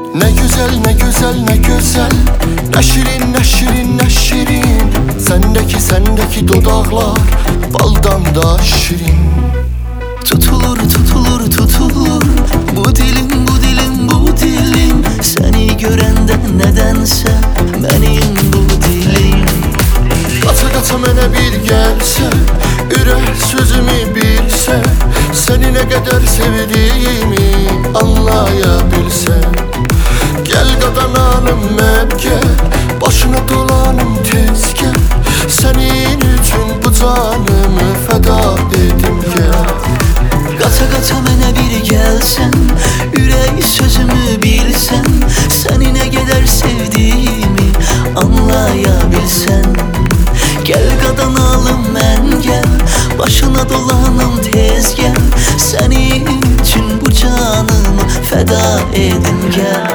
Ne güzel ne güzel ne güzel, ne şirin ne şirin ne şirin. Sendeki dudaklar baldan da şirin. Tutulur tutulur tutulur bu dilim bu dilim bu dilim. Seni görende nedense benim bu dilim. Qaça mənə bir gəlsə, ürək sözümü bilsə, səni nə qədər sevdiyimi anlaya bilsən. Gəl qadanalım mən gəl, başına dolanım tez gəl. Sənin üçün bu canımı fəda edim gəl. Qaça mənə bir gəlsən, ürək sözümü bilsən, səni nə qədər sevdiyimi anlaya bilsən. Gəl qadanalım mən gəl, başına dolanım tez gəl. Sənin üçün bu canımı fəda edim gəl.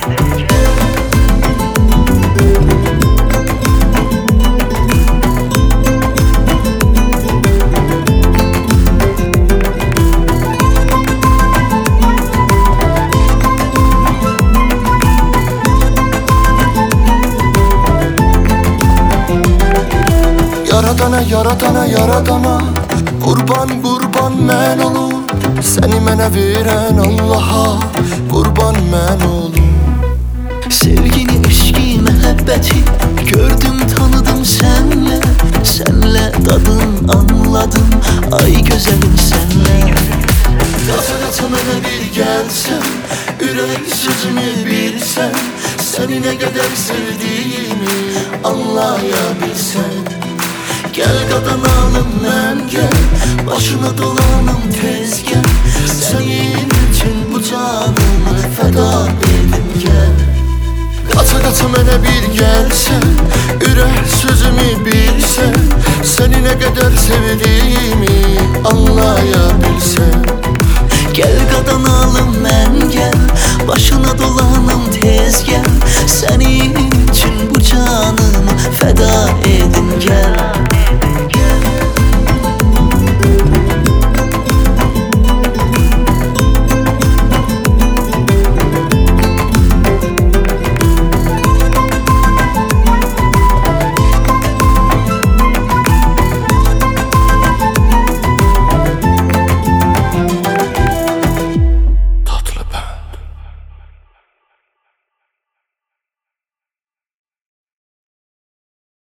Yaradana qurban mən olum. Səni mənə verən Allaha qurban mən olum. Sevgini, eşki, məhəbbəti gördüm, tanıdım sənlə. Sənlə dadım, anladım, ay gözəlim sənlə. Qaça mənə bir gəlsən, ürək sözümü bilsən, səni nə qədər sevdiyimi anlaya bilsən. Gəl qadanalım mən gəl, başına dolanım tez gəl. Sənin üçün bu canımı fəda edim gəl. Qaça mənə bir gəlsən, ürək sözümü bilsən, səni nə qədər sevdiyimi anlaya bilsən. Gəl qadanalım mən gəl, başına dolanım tez gəl. Sənin üçün bu canımı fəda edim.